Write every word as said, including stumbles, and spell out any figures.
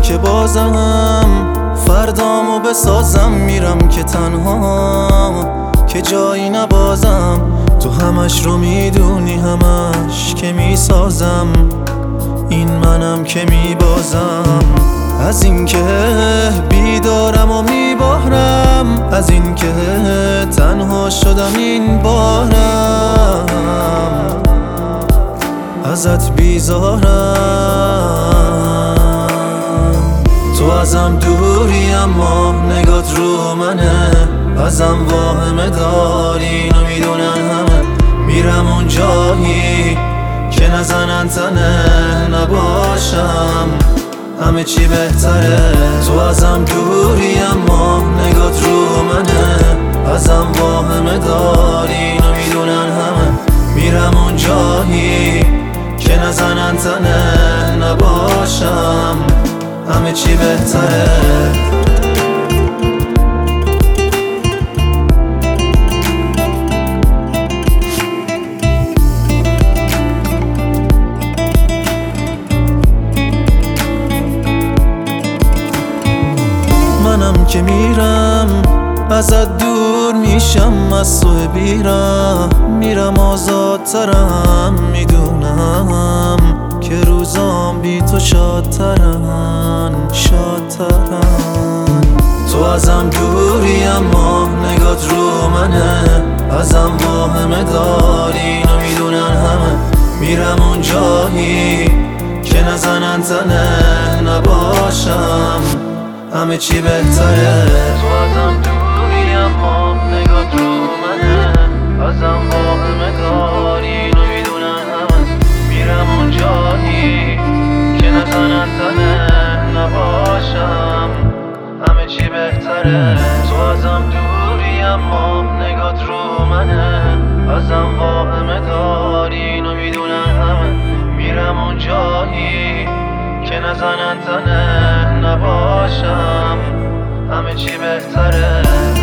که بازم فردامو بسازم، میرم که تنها که جایی نبازم. تو همش رو میدونی، همش که میسازم، این منم که میبازم. از این که بیدارم و میبارم، از این که تنها شدم این بارم، ازت بیزارم. تو ازم دوری اما نگات رو منه، ازم واهمه داری، اینو میدونن همه. میرم اون جایی که نزنن تنه نباشم، همه چی بهتره. تو ازم دوری اما نگات رو منه، ازم واهمه داری، اینو میدونن همه. میرم اون جایی که نزنن تنه نباشم، همه چی بهتره. منم که میرم ازت دور میشم، از تو بیرم میرم آزادترم. میدونم که روزام بی تو شادترن شادترن. تو ازم دوری اما نگات رو منه، ازم واهمه داری، اینو میدونن همه. میرم اون جایی که نزنن تنه نباشم، همه چی بهتره. تو ازم دوری اما نگات رو منه، ازم واهمه داری، اینو میدونن همه. میرم اون جایی که نزنن تنه نباشم، همه چی بهتره. تو ازم دوری اما نگات رو منه، ازم واهمه داری، اینو میدونن همه. میرم اون جایی که نزنن تنه نباشم، همه چی بهتره.